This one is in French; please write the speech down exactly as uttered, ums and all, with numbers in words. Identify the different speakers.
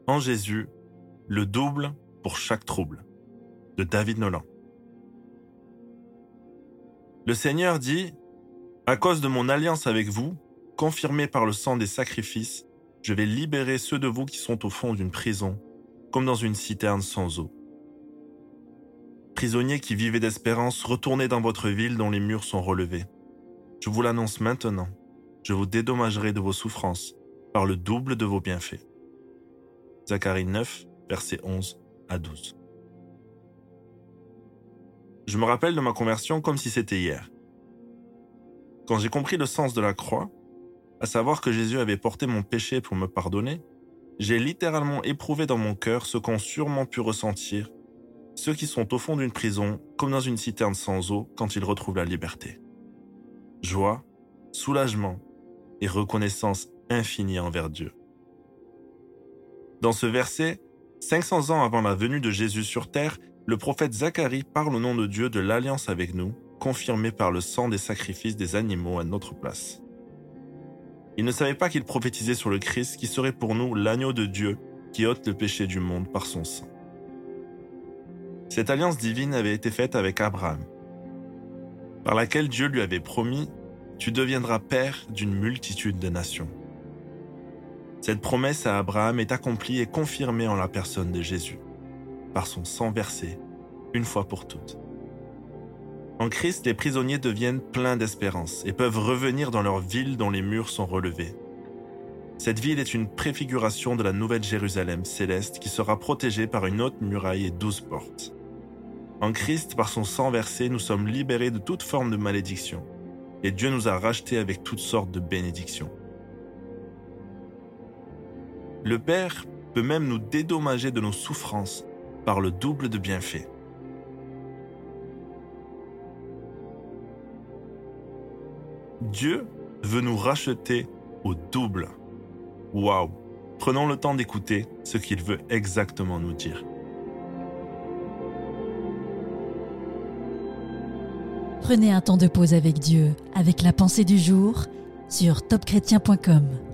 Speaker 1: En Jésus, le double pour chaque trouble. De David Nolan. Le Seigneur dit « À cause de mon alliance avec vous, confirmée par le sang des sacrifices, je vais libérer ceux de vous qui sont au fond d'une prison, comme dans une citerne sans eau. Prisonniers qui vivez d'espérance, retournez dans votre ville dont les murs sont relevés. Je vous l'annonce maintenant, je vous dédommagerai de vos souffrances par le double de vos bienfaits. » Zacharie neuf, versets onze à douze. Je me rappelle de ma conversion comme si c'était hier. Quand j'ai compris le sens de la croix, à savoir que Jésus avait porté mon péché pour me pardonner, j'ai littéralement éprouvé dans mon cœur ce qu'ont sûrement pu ressentir ceux qui sont au fond d'une prison comme dans une citerne sans eau quand ils retrouvent la liberté. Joie, soulagement et reconnaissance infinie envers Dieu. Dans ce verset, cinq cents ans avant la venue de Jésus sur terre, le prophète Zacharie parle au nom de Dieu de l'alliance avec nous, confirmée par le sang des sacrifices des animaux à notre place. Il ne savait pas qu'il prophétisait sur le Christ qui serait pour nous l'agneau de Dieu qui ôte le péché du monde par son sang. Cette alliance divine avait été faite avec Abraham, par laquelle Dieu lui avait promis « Tu deviendras père d'une multitude de nations ». Cette promesse à Abraham est accomplie et confirmée en la personne de Jésus, par son sang versé, une fois pour toutes. En Christ, les prisonniers deviennent pleins d'espérance et peuvent revenir dans leur ville dont les murs sont relevés. Cette ville est une préfiguration de la nouvelle Jérusalem céleste qui sera protégée par une haute muraille et douze portes. En Christ, par son sang versé, nous sommes libérés de toute forme de malédiction et Dieu nous a rachetés avec toutes sortes de bénédictions. Le Père peut même nous dédommager de nos souffrances par le double de bienfaits. Dieu veut nous racheter au double. Waouh! Prenons le temps d'écouter ce qu'il veut exactement nous dire.
Speaker 2: Prenez un temps de pause avec Dieu, avec la pensée du jour, sur top chrétien point com.